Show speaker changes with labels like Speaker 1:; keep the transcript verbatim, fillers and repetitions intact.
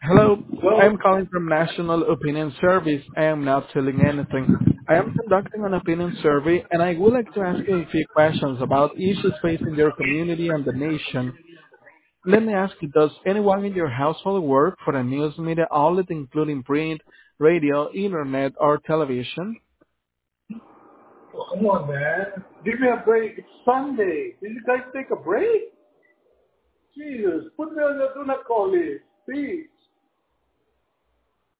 Speaker 1: Hello, I
Speaker 2: Well,
Speaker 1: am calling from National Opinion Service. I am not telling anything. I am conducting an opinion survey, and I would like to ask you a few questions about issues facing your community and the nation. Let me ask you, does anyone in your household work for a news media outlet, including print, radio, internet, or television?
Speaker 2: come on, man. Give me a break. It's Sunday. Did you guys take a break? Jesus, put me on the do not call list. Please.